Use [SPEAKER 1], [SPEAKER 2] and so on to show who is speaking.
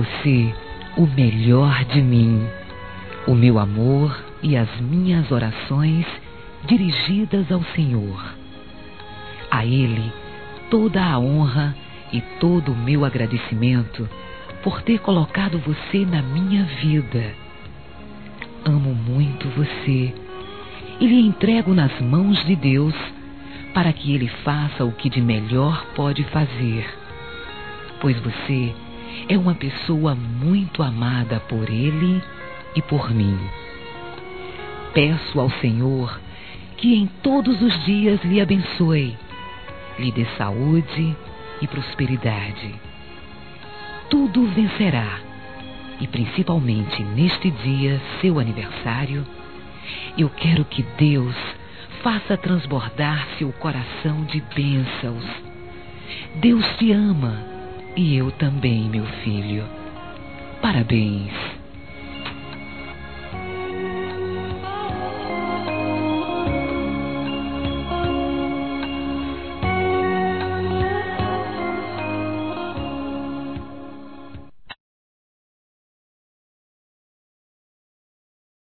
[SPEAKER 1] você o melhor de mim, o meu amor e as minhas orações dirigidas ao Senhor. A Ele toda a honra e todo o meu agradecimento por ter colocado você na minha vida. Amo muito você e lhe entrego nas mãos de Deus para que Ele faça o que de melhor pode fazer, pois você é uma pessoa muito amada por Ele e por mim. Peço ao Senhor que em todos os dias lhe abençoe, lhe dê saúde e prosperidade. Tudo vencerá, e principalmente neste dia, seu aniversário, eu quero que Deus faça transbordar seu coração de bênçãos. Deus te ama e eu também, meu filho. Parabéns.